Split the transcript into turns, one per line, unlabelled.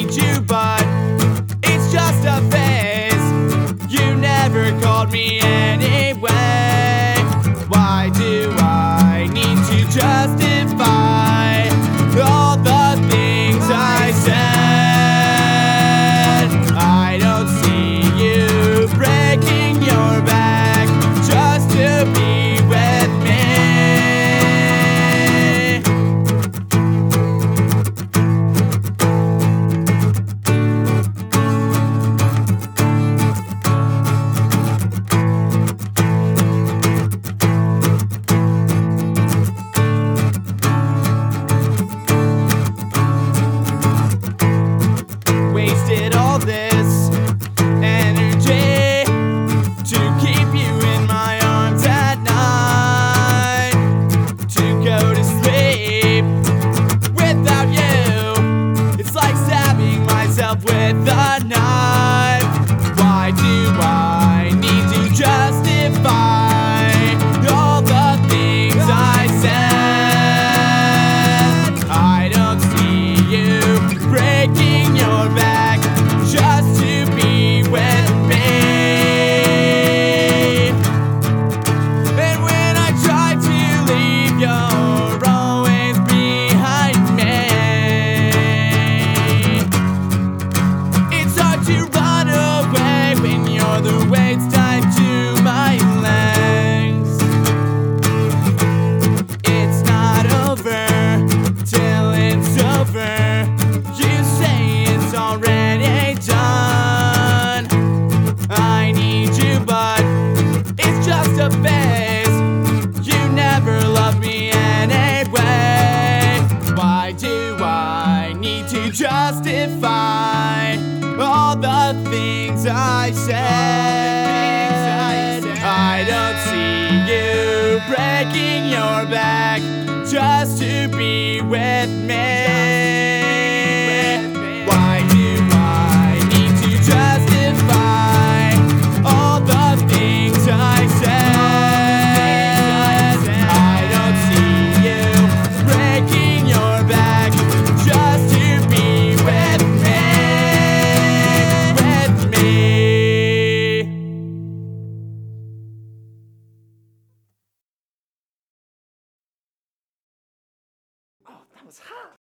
need you, but it's just a phase. You never called me anyway. Why do I need to justify all the things I said? I don't see you breaking your back just to be with me. Wasted all this energy to keep you in my arms at night, to go to sleep without you. It's like stabbing myself with a knife. Why do I need to justify all the things I said? I don't see you breaking your back just to be with me. And when I try to leave, you're always behind me. It's hard to run away when you're the weight's tied to my legs. It's not over till it's over. You say it's already done. I need you, but it's just a phase. You never loved me anyway. Why do I need to justify all the things I said? I don't see you breaking your back just to be with me. Why do I need to justify all the things I said? I don't see you breaking your back just to be with me. Oh, that was hot.